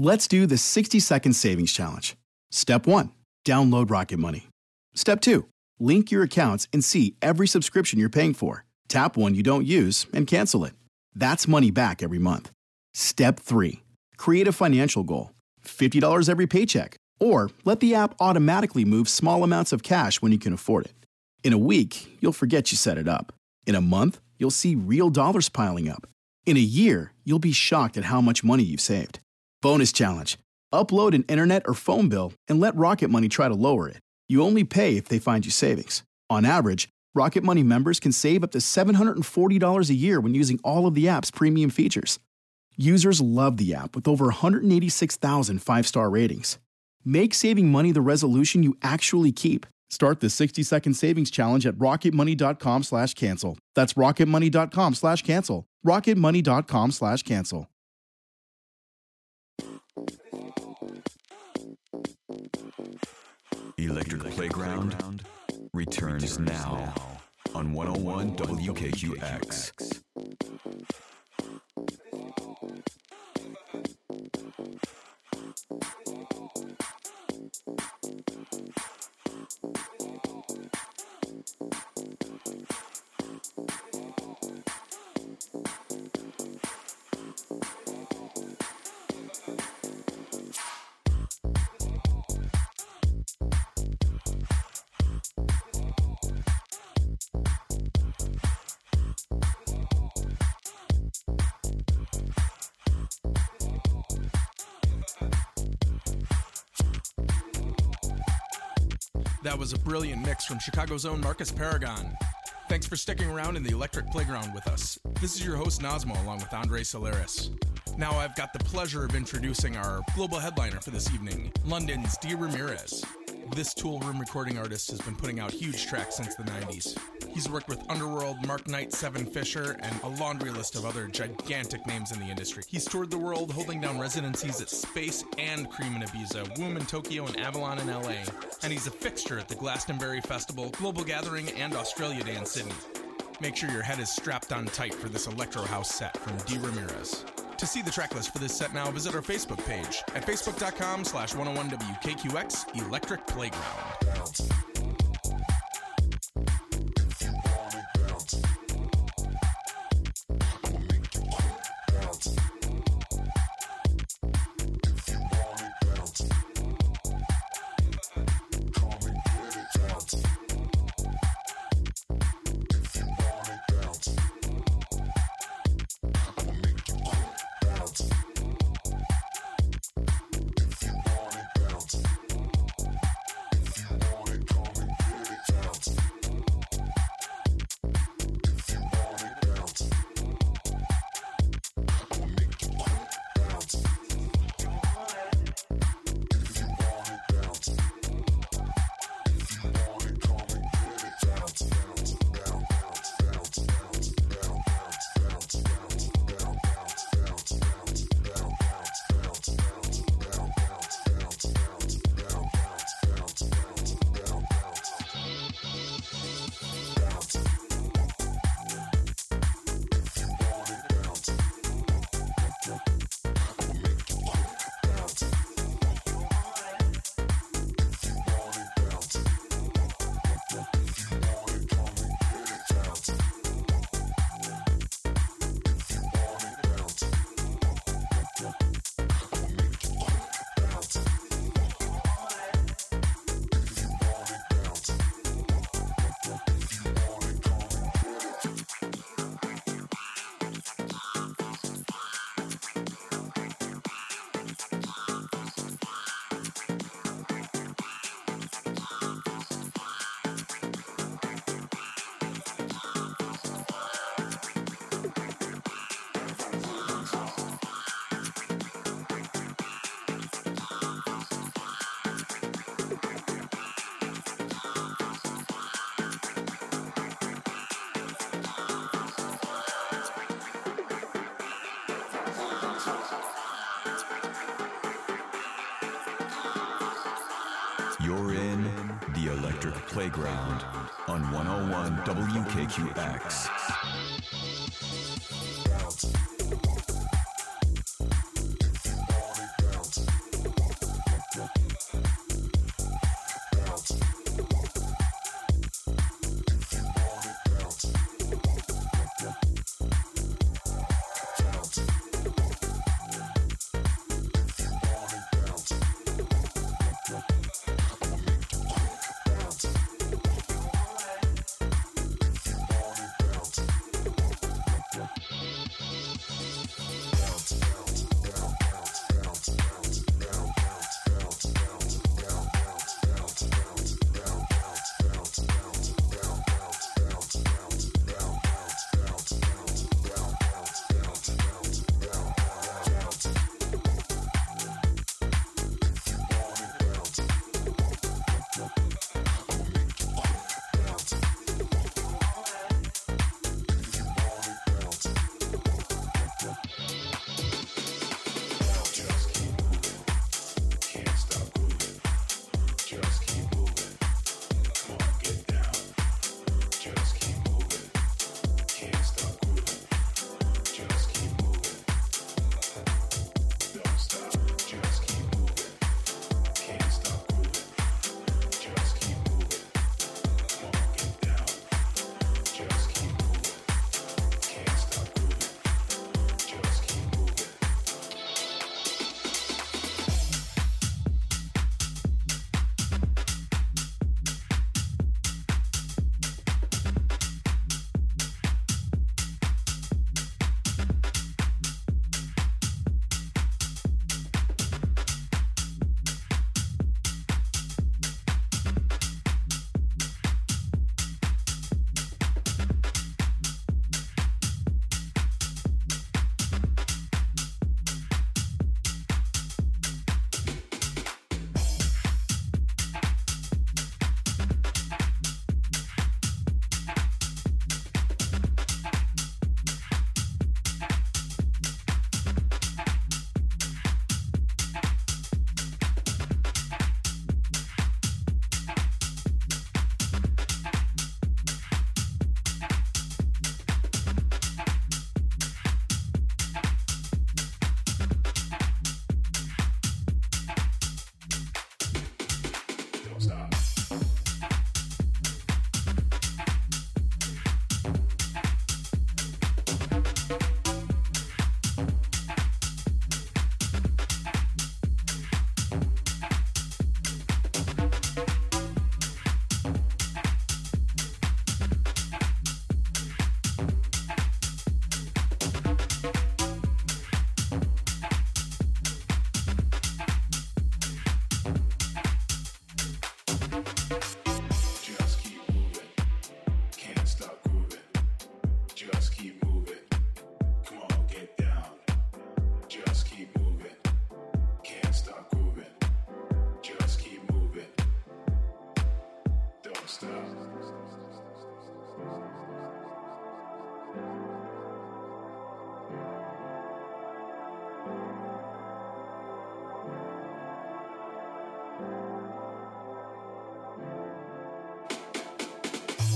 Let's do the 60-second savings challenge. Step 1, download Rocket Money. Step 2, link your accounts and see every subscription you're paying for. Tap one you don't use and cancel it. That's money back every month. Step 3, create a financial goal. $50 every paycheck. Or let the app automatically move small amounts of cash when you can afford it. In a week, you'll forget you set it up. In a month, you'll see real dollars piling up. In a year, you'll be shocked at how much money you've saved. Bonus challenge. Upload an internet or phone bill and let Rocket Money try to lower it. You only pay if they find you savings. On average, Rocket Money members can save up to $740 a year when using all of the app's premium features. Users love the app with over 186,000 five-star ratings. Make saving money the resolution you actually keep. Start the 60-second savings challenge at rocketmoney.com/cancel. That's rocketmoney.com/cancel. rocketmoney.com/cancel. Electric Playground returns now on 101 WKQX. That was a brilliant mix from Chicago's own Marcus Paragon. Thanks for sticking around in the Electric Playground with us. This is your host, Nazmo, along with Andre Solaris. Now I've got the pleasure of introducing our global headliner for this evening, London's Dee Ramirez. This Tool Room recording artist has been putting out huge tracks since the 90s. He's worked with Underworld, Mark Knight, Seven Fisher, and a laundry list of other gigantic names in the industry. He's toured the world, holding down residencies at Space and Cream in Ibiza, Womb in Tokyo, and Avalon in LA. And he's a fixture at the Glastonbury Festival, Global Gathering, and Australia Day in Sydney. Make sure your head is strapped on tight for this Electro House set from Dee Ramirez. To see the track list for this set now, visit our Facebook page at facebook.com/101WKQX Electric Playground. You're in the Electric Playground on 101 WKQX.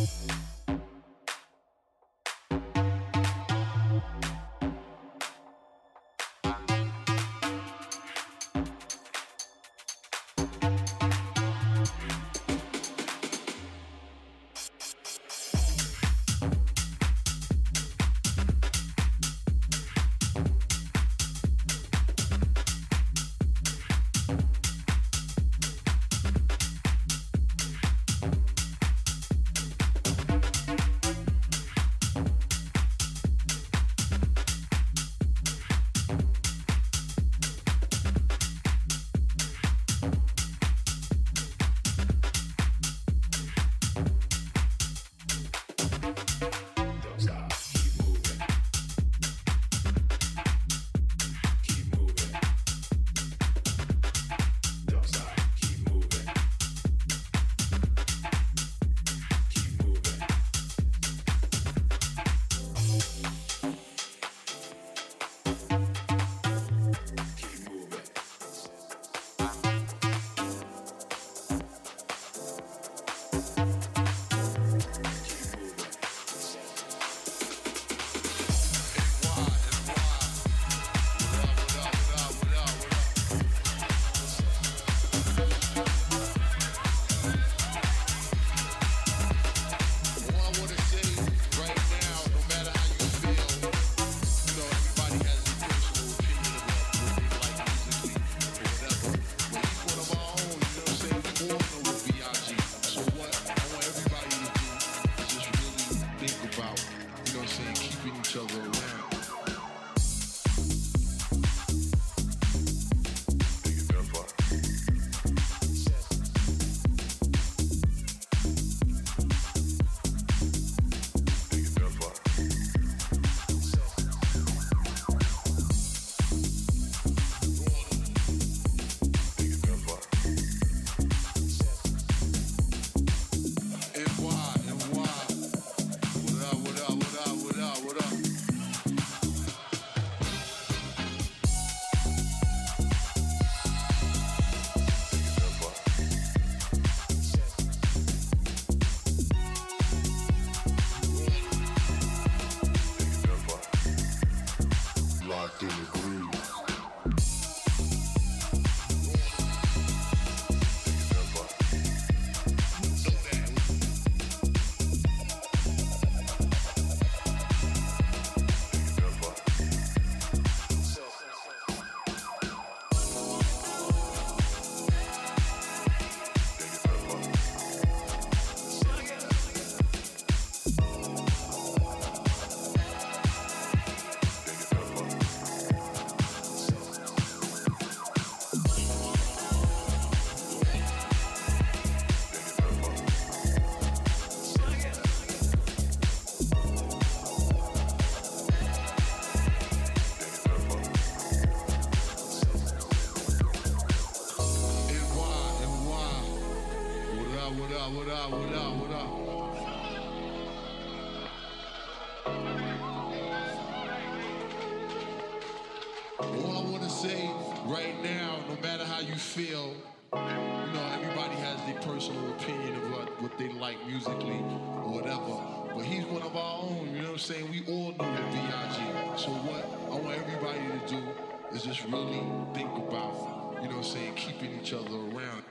say right now, no matter how you feel, you know, everybody has their personal opinion of what they like musically or whatever. But he's one of our own, you know what I'm saying? We all know the B.I.G. So what I want everybody to do is just really think about, you know what I'm saying, keeping each other around.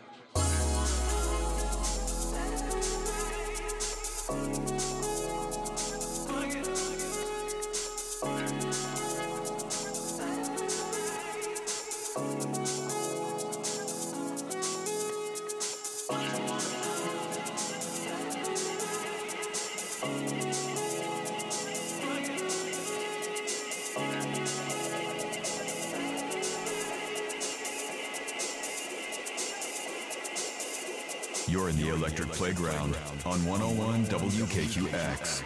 You're in the Electric Playground on 101 WKQX.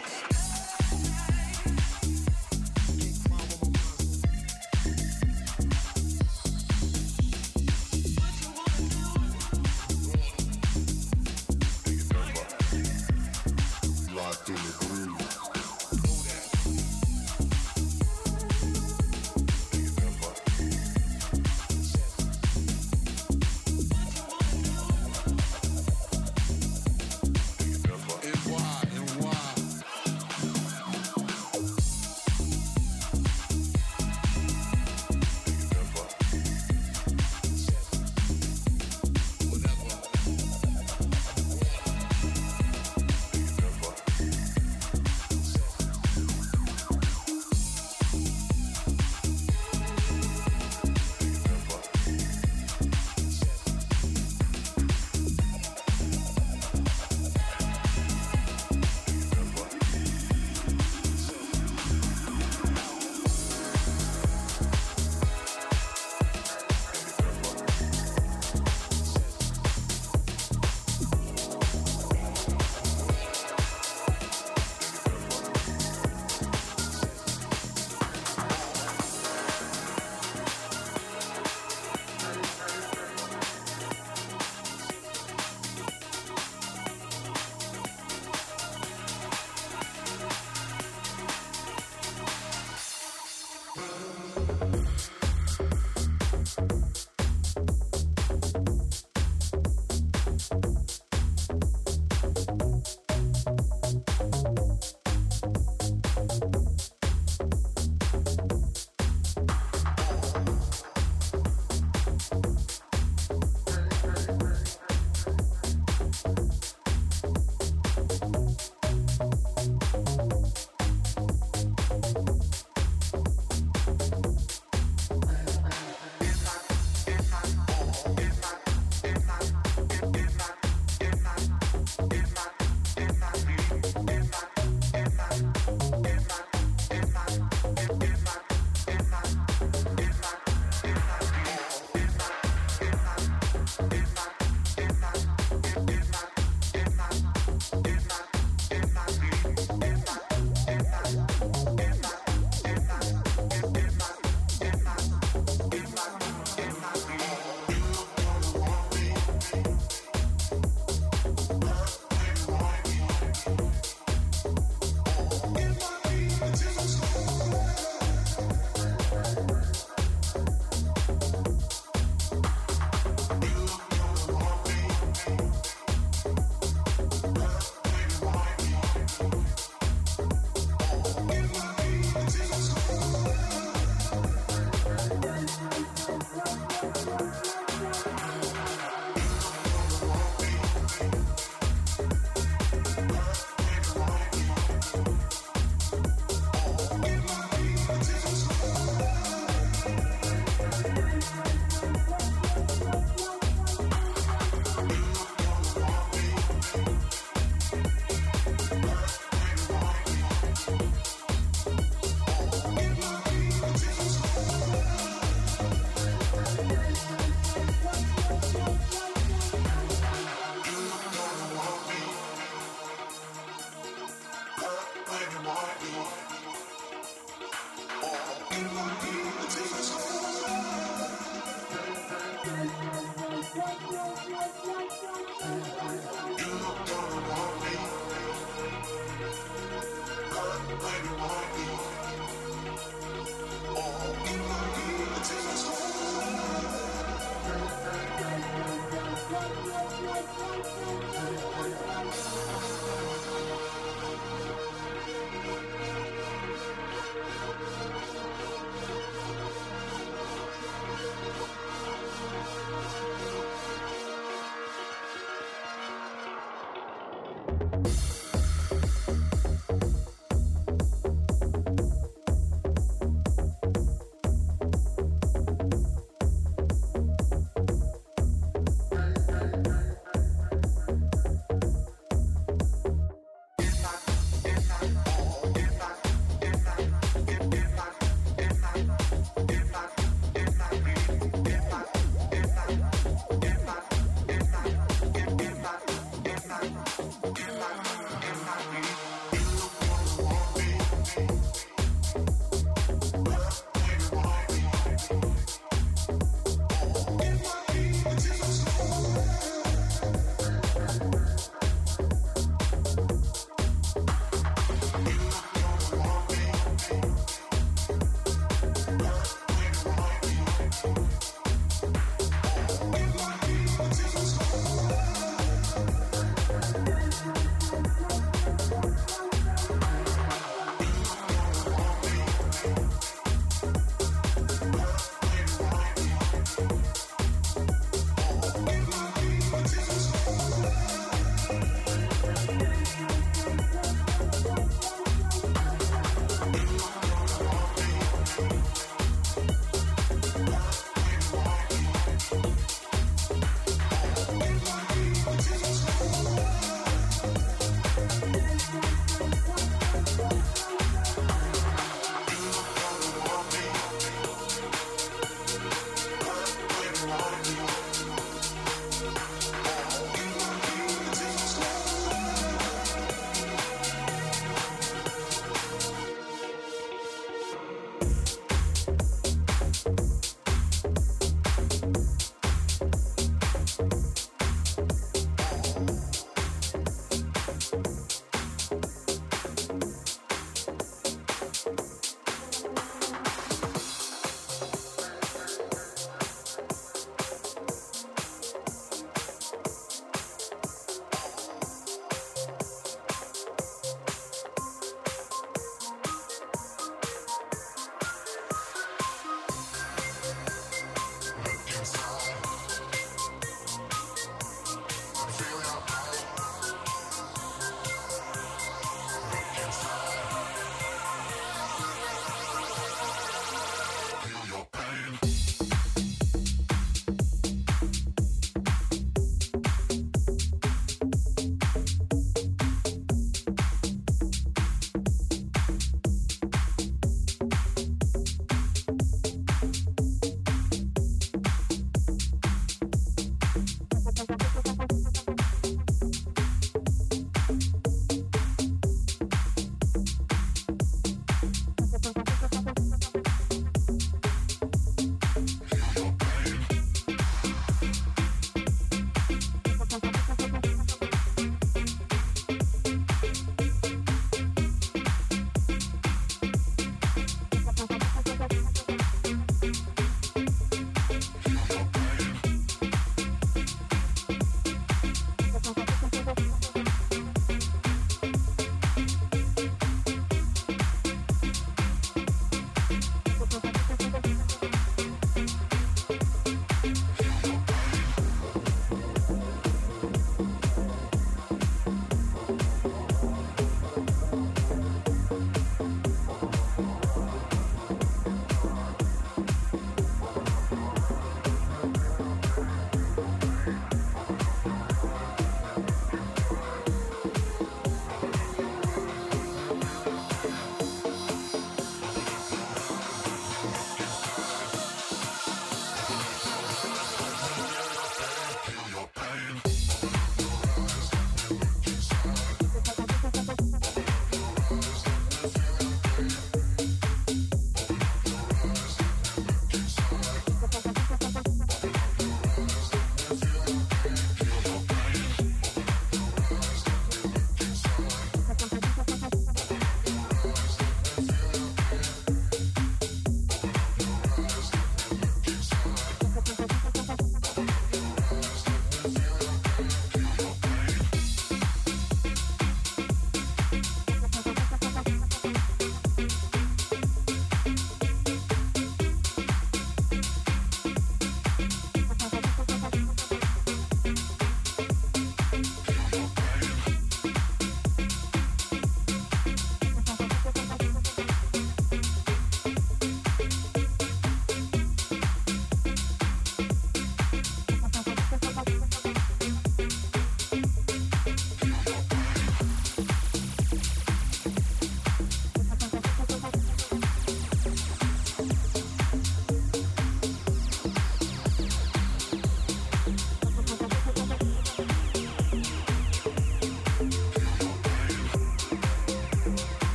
And why?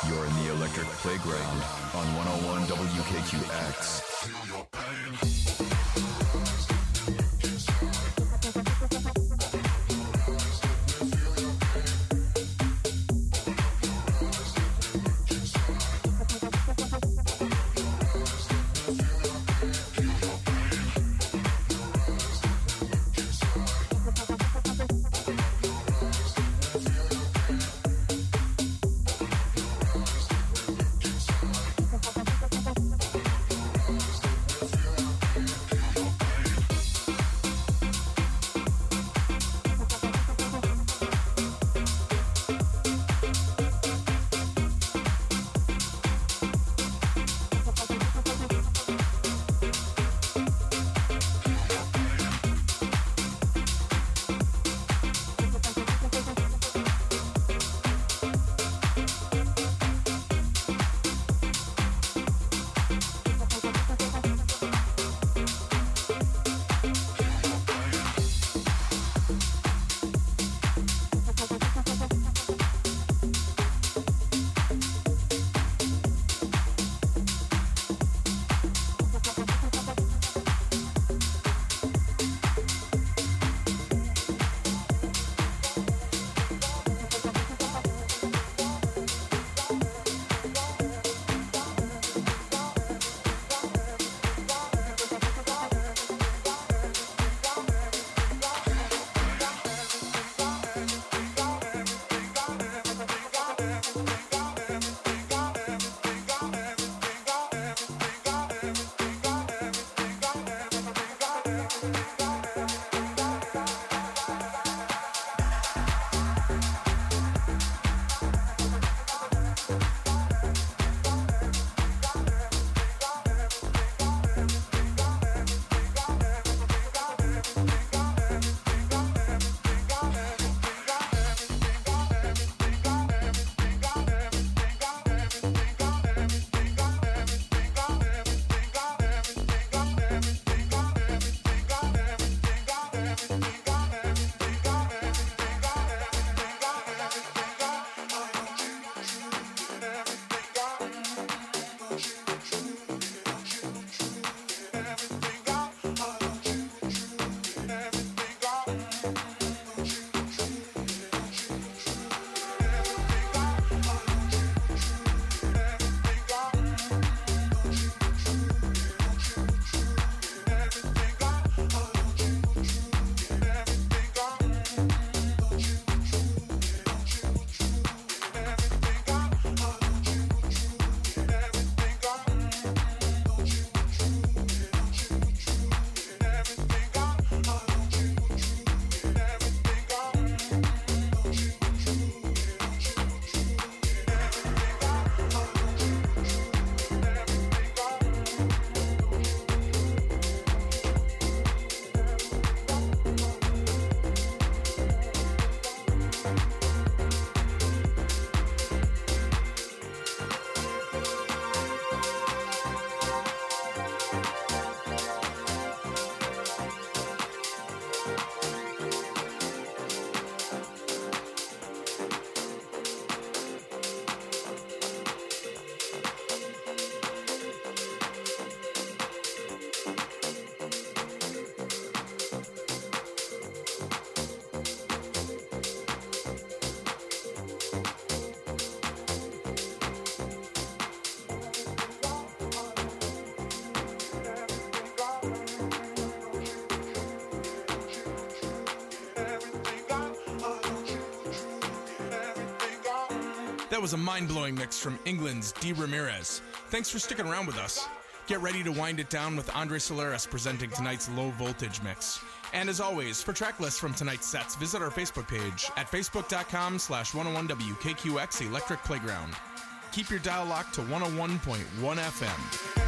You're in the Electric Playground on 101 WKQX. Feel your pain. That was a mind-blowing mix from England's Dee Ramirez. Thanks for sticking around with us. Get ready to wind it down with Andre Solaris presenting tonight's Low Voltage mix. And as always, for track lists from tonight's sets, visit our Facebook page at facebook.com/101WKQX Electric Playground. Keep your dial locked to 101.1 FM.